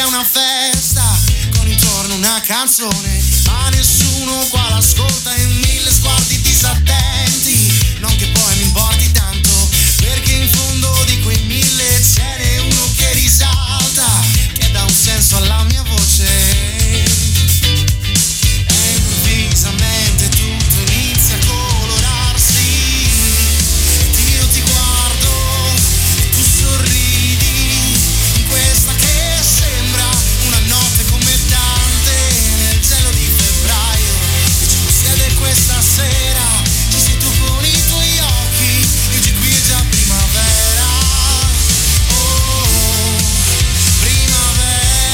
una festa con intorno una canzone, ma nessuno qua l'ascolta e mille sguardi disattenti. Non che poi mi importi tanto, perché in fondo di quei mille ce n'è uno che risalta, che dà un senso alla mia voce. E improvvisamente tutto inizia a colorarsi, ed io ti guardo e tu sorridi in questa che sembra una notte come tante nel cielo di febbraio che ci possiede questa sera. Ci sei tu con i tuoi occhi, io di qui è già primavera. Oh, primavera.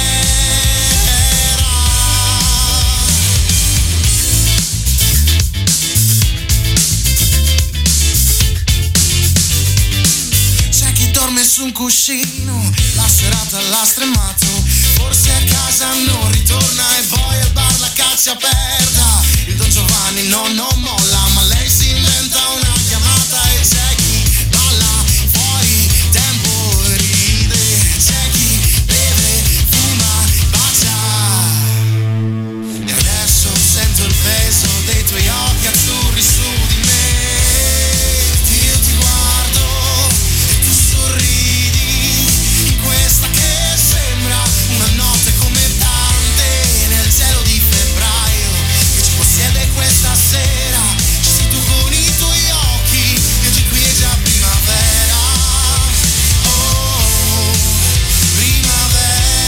C'è chi dorme su un cuscino, la serata l'ha stremato, forse a casa non ritorna e poi al bar la caccia aperta. Il Don Giovanni non molla, ma lei si inventa una chiamata e c'è chi balla fuori tempo e ride, c'è chi beve, fuma, bacia. E adesso sento il peso dei tuoi occhi azzurri su di me. Io ti guardo e tu sorridi in questa che sembra una notte come tante nel cielo di febbraio che ci possiede questa sera. Ci sei tu con i tuoi occhi, io di qui è già primavera. Oh, primavera.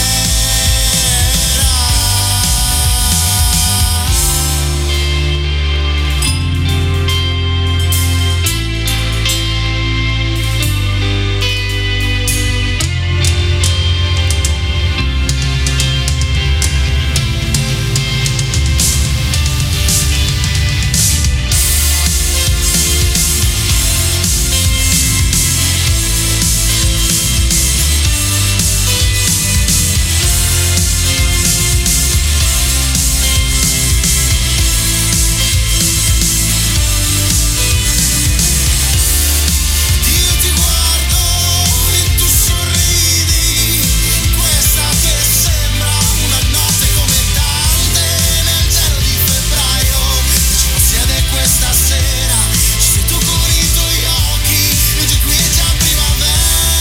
Io ti guardo e tu sorridi in questa che sembra una notte come tante nel cielo di febbraio che ci possiede questa sera. Ci sei tu con i tuoi occhi, io di qui è già primavera.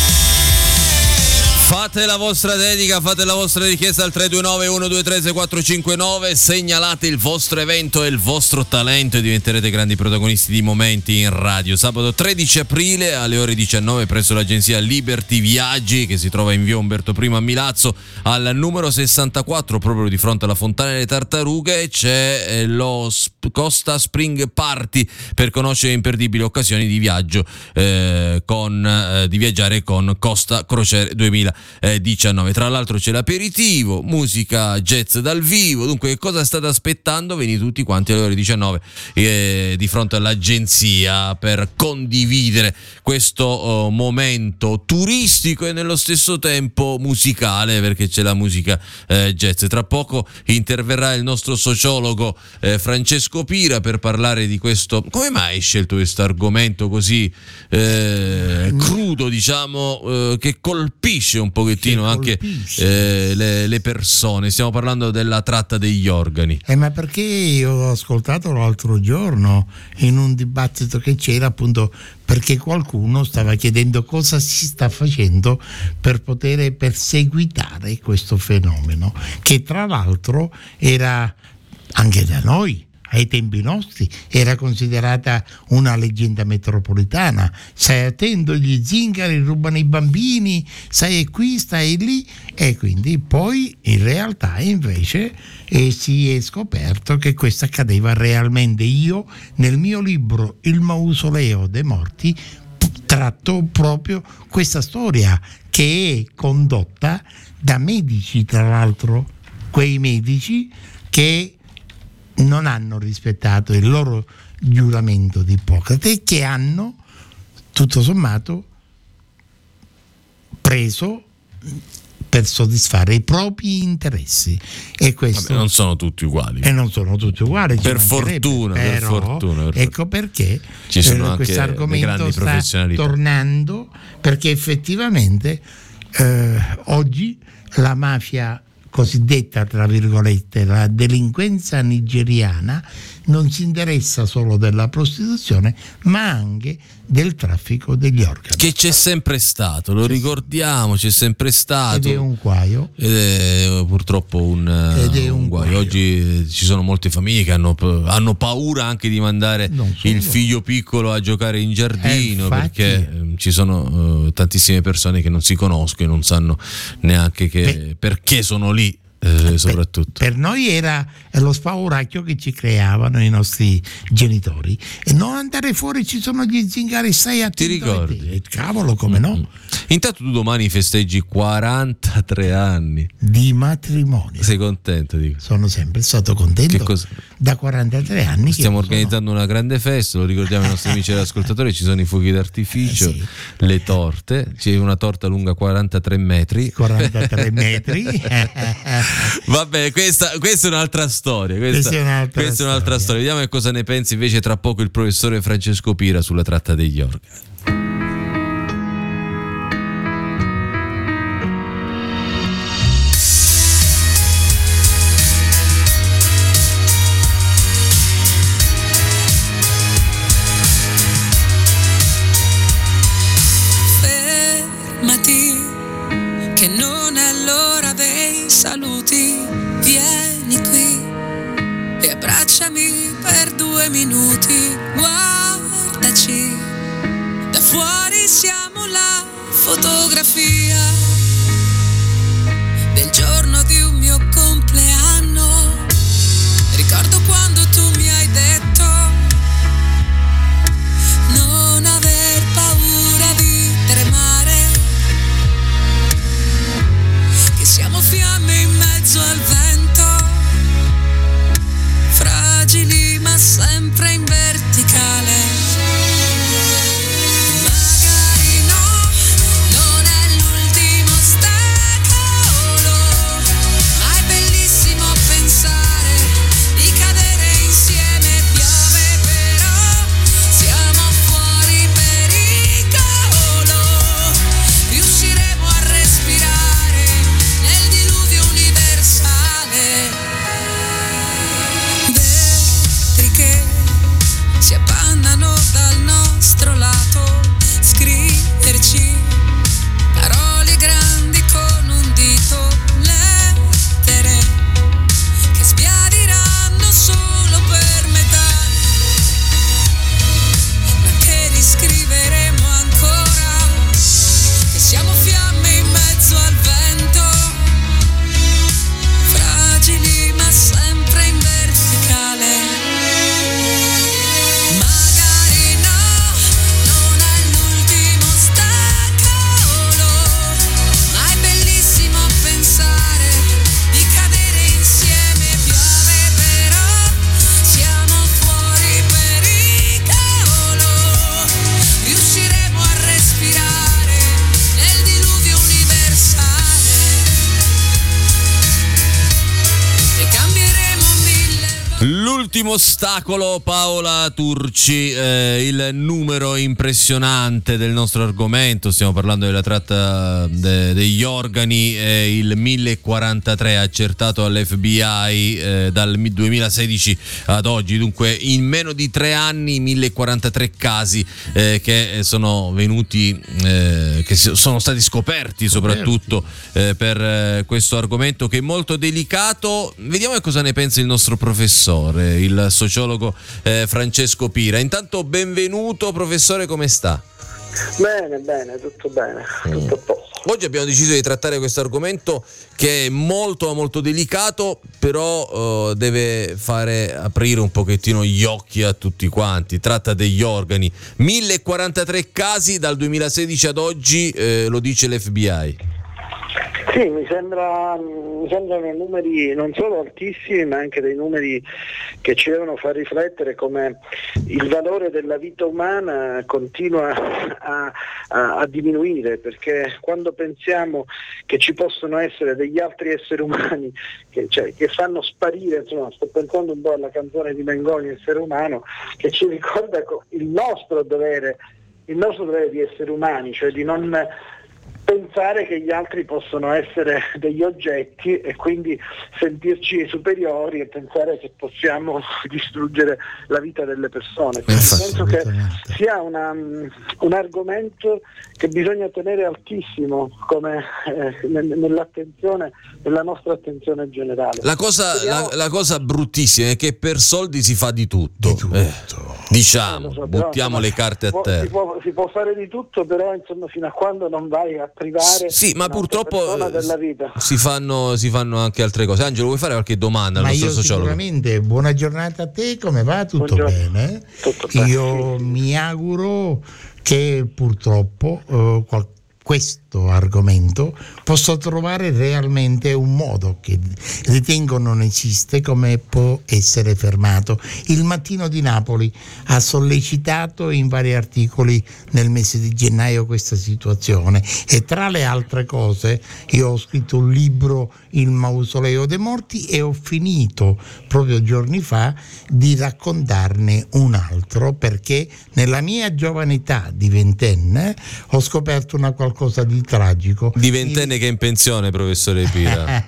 Fate la vostra dedica, fate la vostra richiesta al 329 123 6459, segnalate il vostro evento e il vostro talento e diventerete grandi protagonisti di momenti in radio. Sabato 13 aprile alle ore 19 presso l'agenzia Liberty Viaggi, che si trova in via Umberto I a Milazzo al numero 64, proprio di fronte alla Fontana delle Tartarughe. C'è lo Costa Spring Party per conoscere imperdibili occasioni di viaggio di viaggiare con Costa Crociere 2019. Tra l'altro c'è l'aperitivo, musica jazz dal vivo. Dunque, che cosa state aspettando? Venite tutti quanti alle ore 19 di fronte all'agenzia per condividere questo momento turistico e nello stesso tempo musicale, perché c'è la musica jazz. Tra poco interverrà il nostro sociologo Francesco Pira per parlare di questo. Come mai hai scelto questo argomento così crudo, diciamo, che colpisce un pochettino anche le persone? Stiamo parlando della tratta degli organi. Ma perché io ho ascoltato l'altro giorno in un dibattito che c'era, appunto perché qualcuno stava chiedendo cosa si sta facendo per poter perseguitare questo fenomeno, che tra l'altro era anche da noi, ai tempi nostri, era considerata una leggenda metropolitana. Stai attento, gli zingari rubano i bambini, stai qui, stai lì. E quindi poi in realtà invece si è scoperto che questo accadeva realmente. Io nel mio libro Il mausoleo dei morti tratto proprio questa storia, che è condotta da medici, tra l'altro quei medici che non hanno rispettato il loro giuramento di Ippocrate e che hanno tutto sommato preso per soddisfare i propri interessi. E questo non sono tutti uguali. E non sono tutti uguali. Per fortuna. Ecco perché ci sono anche questo argomento grandi sta professionalità tornando, perché effettivamente oggi la mafia cosiddetta, tra virgolette, la delinquenza nigeriana non si interessa solo della prostituzione, ma anche del traffico degli organi. Che c'è sempre stato, lo ricordiamo, c'è sempre stato. Ed è un guaio. Ed è purtroppo un guaio. Oggi ci sono molte famiglie che hanno paura anche di mandare il figlio piccolo a giocare in giardino, perché ci sono tantissime persone che non si conoscono e non sanno neanche perché sono lì. Soprattutto per noi era lo spauracchio che ci creavano i nostri genitori, e non andare fuori, ci sono gli zingari, stai attento. Ti ricordi? Cavolo, come no? Intanto tu domani festeggi 43 anni di matrimonio. Sei contento? Sono sempre stato contento. Da 43 anni stiamo organizzando una grande festa, lo ricordiamo ai nostri amici e ascoltatori. Ci sono i fuochi d'artificio, le torte, c'è una torta lunga 43 metri. Vabbè, questa è un'altra storia. Questa è un'altra storia. Vediamo che cosa ne pensi invece tra poco il professore Francesco Pira sulla tratta degli organi. Che non è l'ora dei saluti, vieni qui e abbracciami per 2 minuti, guardaci, da fuori siamo la fotografia del giorno di un mio compleanno. Ricordo quando tu mi hai detto non aver paura di tremare, siamo fiamme in mezzo al vento, fragili ma sempre in verticale. Magari no, non è l'ultimo ostacolo, ma è bellissimo pensare di cadere insieme. Piove però, siamo fuori pericolo, riusciremo a respirare nel diluvio universale. Vetri che si appannano dal nostro lato, scriverci parole grandi con un dito, lettere che sbiadiranno solo per metà, ma che riscriveremo ancora, che siamo fiamme in mezzo al vento, fragili ma sempre in verticale. Magari no, non è l'ultimo ostacolo, ma è bellissimo pensare di cadere insieme. Piove però, siamo fuori pericolo, riusciremo a respirare nel diluvio universale e cambieremo 1000. L'ultimo ostacolo, Paola Turci, il numero impressionante del nostro argomento. Stiamo parlando della tratta degli organi, il 1043 accertato all'FBI dal 2016 ad oggi. Dunque in meno di 3 anni 1043 casi che sono venuti, che sono stati scoperti soprattutto per questo argomento che è molto delicato. Vediamo cosa ne pensa il nostro professore, il sociologo Francesco Pira. Intanto benvenuto professore, come sta? Bene, tutto bene, tutto a posto. Oggi abbiamo deciso di trattare questo argomento che è molto molto delicato, però deve fare aprire un pochettino gli occhi a tutti quanti. Tratta degli organi, 1043 casi dal 2016 ad oggi, lo dice l'FBI. Sì, mi sembrano numeri non solo altissimi, ma anche dei numeri che ci devono far riflettere come il valore della vita umana continua a diminuire, perché quando pensiamo che ci possono essere degli altri esseri umani che fanno sparire, insomma, sto pensando un po' alla canzone di Mengoni, Essere umano, che ci ricorda il nostro dovere di essere umani, cioè di non pensare che gli altri possono essere degli oggetti e quindi sentirci superiori e pensare che possiamo distruggere la vita delle persone. Penso che sia un argomento che bisogna tenere altissimo come nell'attenzione, nella nostra attenzione generale. La cosa bruttissima è che per soldi si fa di tutto. Diciamo, buttiamo le carte a terra. Si può fare di tutto, però insomma fino a quando non vai a privare ma purtroppo della vita. si fanno anche altre cose. Angelo, vuoi fare qualche domanda al nostro sociologo? Sicuramente, buona giornata a te, come va? Tutto bene? Tutto bene. Io mi auguro che purtroppo questo argomento posso trovare realmente un modo che ritengo non esiste, come può essere fermato. Il Mattino di Napoli ha sollecitato in vari articoli nel mese di gennaio questa situazione e tra le altre cose io ho scritto un libro, Il mausoleo dei morti, e ho finito proprio giorni fa di raccontarne un altro, perché nella mia giovane età di ventenne ho scoperto una qualcosa di tragico. Di ventenne che è in pensione, professore Pira.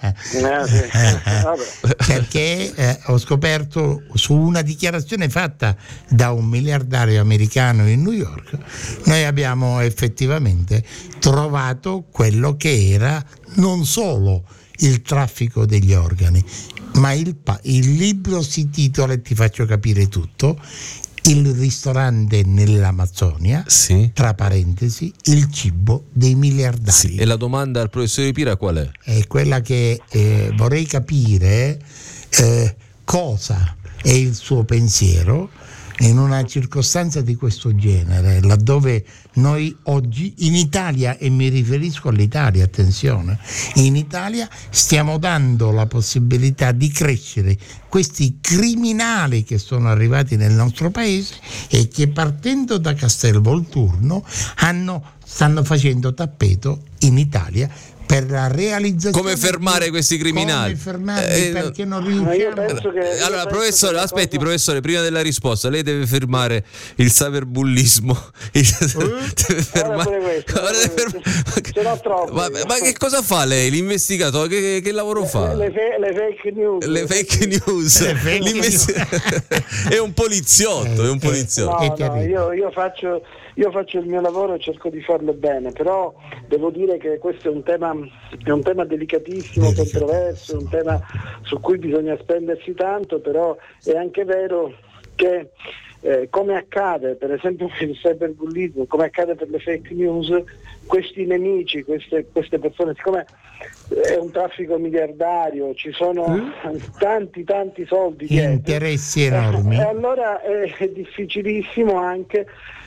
Perché ho scoperto su una dichiarazione fatta da un miliardario americano in New York, noi abbiamo effettivamente trovato quello che era non solo il traffico degli organi, ma il libro si titola, e ti faccio capire tutto, Il ristorante nell'Amazzonia, sì. Tra parentesi, il cibo dei miliardari. Sì. E la domanda al professore Pira qual è? È quella che vorrei capire cosa è il suo pensiero in una circostanza di questo genere, laddove noi oggi in Italia, e mi riferisco all'Italia, attenzione, in Italia stiamo dando la possibilità di crescere questi criminali che sono arrivati nel nostro paese e che, partendo da Castelvolturno, stanno facendo tappeto in Italia per la realizzazione. Come fermare questi criminali? Come fermarli, perché non riusciamo. Allora, professore, aspetti, professore, prima della risposta, lei deve fermare il cyberbullismo. Deve fermare. Ma che cosa fa lei? L'investigatore? Che lavoro fa? Le fake news. Le fake news. È un poliziotto. È un poliziotto. No, io faccio il mio lavoro e cerco di farlo bene, però devo dire che questo è un tema delicatissimo, controverso, è un tema su cui bisogna spendersi tanto, però è anche vero che come accade per esempio per il cyberbullismo, come accade per le fake news, questi nemici, queste persone, siccome è un traffico miliardario, ci sono tanti soldi dietro, interessi enormi, e allora è difficilissimo anche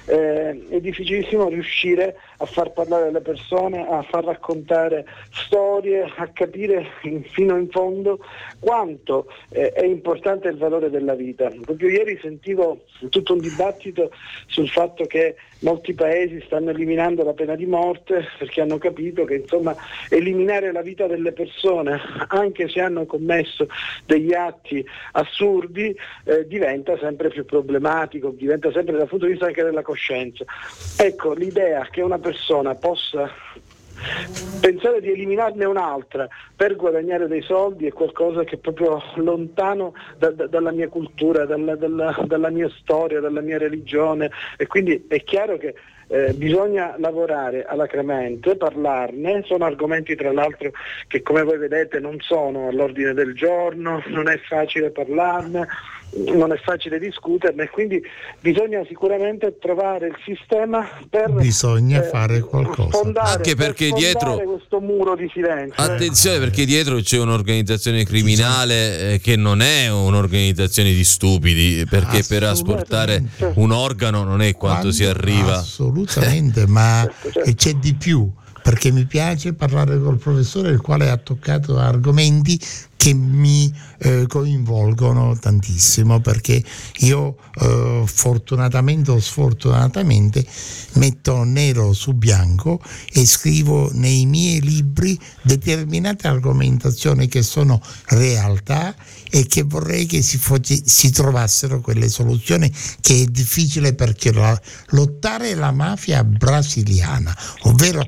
riuscire a far parlare le persone, a far raccontare storie, a capire fino in fondo quanto è importante il valore della vita. Proprio ieri sentivo tutto un dibattito sul fatto che molti paesi stanno eliminando la pena di morte perché hanno capito che insomma eliminare la vita delle persone, anche se hanno commesso degli atti assurdi, diventa sempre più problematico, diventa sempre dal punto di vista anche della coscienza. Ecco, l'idea che una persona possa pensare di eliminarne un'altra per guadagnare dei soldi è qualcosa che è proprio lontano dalla mia cultura, dalla mia storia, dalla mia religione, e quindi è chiaro che bisogna lavorare alacremente, parlarne. Sono argomenti tra l'altro che, come voi vedete, non sono all'ordine del giorno, non è facile parlarne, non è facile discuterne, quindi bisogna sicuramente trovare il sistema per fare qualcosa, anche perché dietro questo muro di silenzio. Attenzione, perché dietro c'è un'organizzazione criminale che non è un'organizzazione di stupidi, perché per asportare un organo non è quanto si arriva. Assolutamente, ma certo. C'è di più, perché mi piace parlare col professore, il quale ha toccato argomenti che mi coinvolgono tantissimo, perché io fortunatamente o sfortunatamente metto nero su bianco e scrivo nei miei libri determinate argomentazioni che sono realtà e che vorrei che si trovassero quelle soluzioni, che è difficile, perché lottare la mafia brasiliana, ovvero la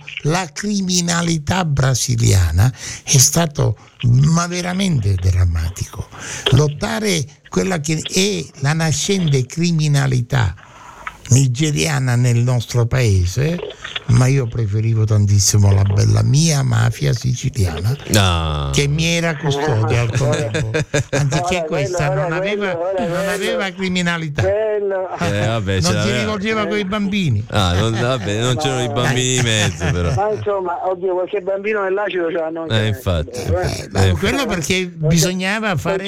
la criminalità brasiliana è stato ma veramente drammatico. Lottare quella che è la nascente criminalità nigeriana nel nostro paese, ma io preferivo tantissimo la bella mia mafia siciliana che mi era custode al contempo, anziché questa non aveva criminalità, vabbè, non si rivolgeva con i bambini. Non c'erano i bambini in mezzo, però. Ma insomma, oddio, qualche bambino nell'acido ce l'hanno anche. Infatti. Quello perché bisognava fare.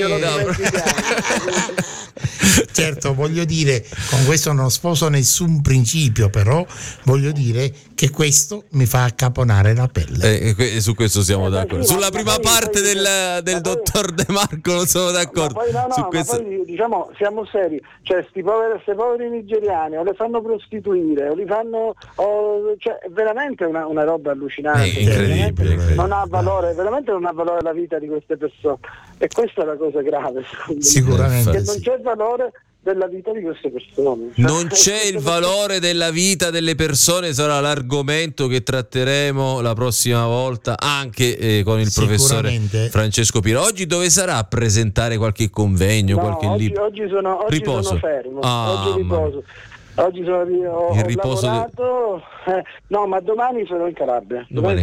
Certo, voglio dire, con questo non sposo nessun principio, però voglio dire che questo mi fa accaponare la pelle. Su questo siamo d'accordo. Sulla prima parte del dottor De Marco non sono d'accordo. Poi diciamo, siamo seri, cioè questi poveri nigeriani o le fanno prostituire o li fanno, cioè è veramente una roba allucinante, incredibile. Non ha valore, veramente non ha valore la vita di queste persone, e questa è la cosa grave, sicuramente, che non c'è valore della vita di queste persone. Non c'è il valore della vita delle persone, sarà l'argomento che tratteremo la prossima volta anche con il professore Francesco Piro. Oggi dove sarà a presentare qualche convegno, qualche libro? Oggi sono fermo, oggi riposo. Oggi ho lavorato, no, ma domani sono in Calabria. Domani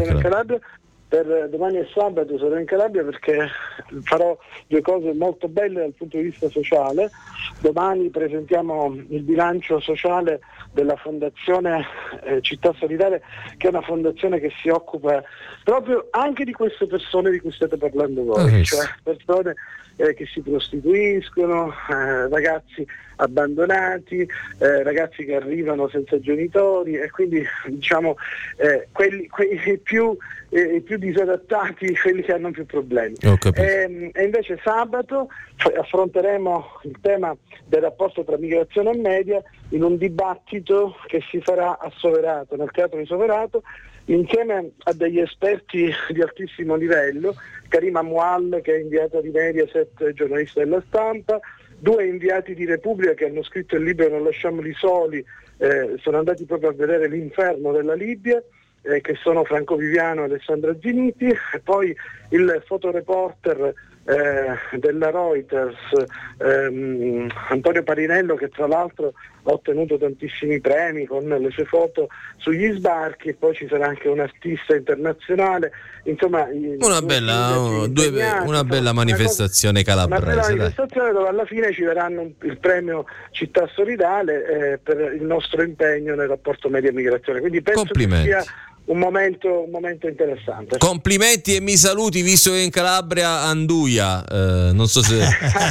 è sabato, sarò in Calabria perché farò due cose molto belle dal punto di vista sociale. Domani presentiamo il bilancio sociale della Fondazione Città Solidale, che è una fondazione che si occupa proprio anche di queste persone di cui state parlando voi, cioè persone che si prostituiscono, ragazzi abbandonati, ragazzi che arrivano senza genitori, e quindi diciamo i più disadattati, quelli che hanno più problemi. E invece sabato affronteremo il tema del rapporto tra migrazione e media in un dibattito che si farà a Soverato, nel Teatro di Soverato, insieme a degli esperti di altissimo livello, Karima Mual, che è inviata di Mediaset, giornalista della Stampa, due inviati di Repubblica che hanno scritto il libro Non lasciamoli soli, sono andati proprio a vedere l'inferno della Libia, che sono Franco Viviano e Alessandra Ziniti, e poi il fotoreporter della Reuters, Antonio Parinello, che tra l'altro ha ottenuto tantissimi premi con le sue foto sugli sbarchi, e poi ci sarà anche un artista internazionale, insomma una bella manifestazione calabrese. Una bella manifestazione dove alla fine ci daranno il premio Città Solidale per il nostro impegno nel rapporto media-migrazione, quindi penso che sia un momento interessante. Complimenti e mi saluti, visto che in Calabria Anduia, non so se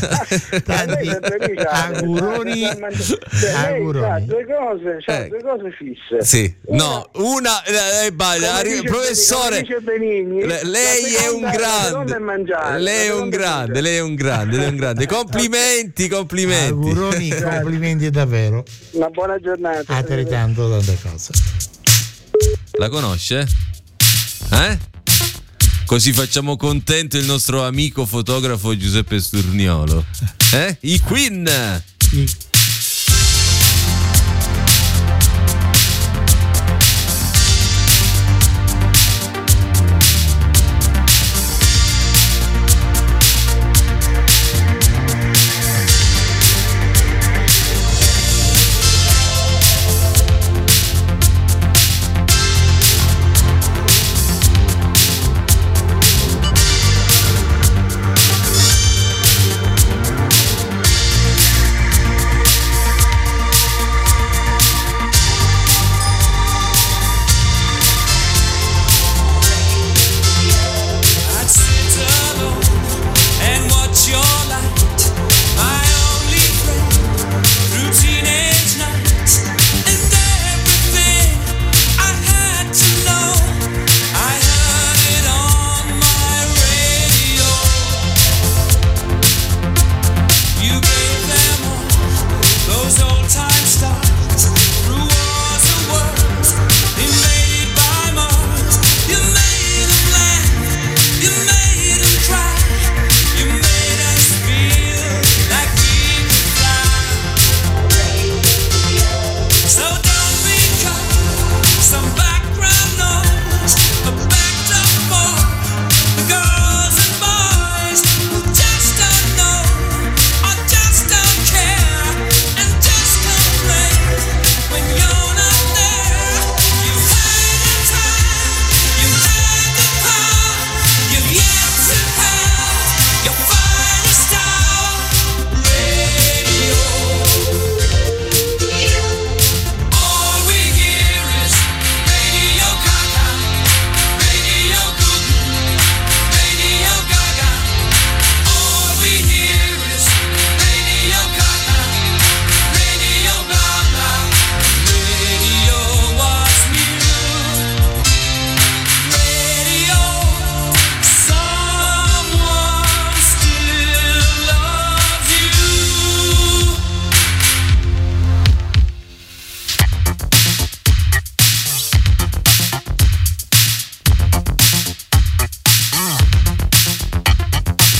auguroni. Due cose fisse. Sì. Una professore, lei è un grande. Complimenti. Complimenti davvero. Una buona giornata. Altrettanto tante cose. La conosce? Così facciamo contento il nostro amico fotografo Giuseppe Sturniolo. I Queen!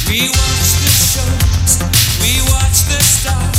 We watch the shows, we watch the stars.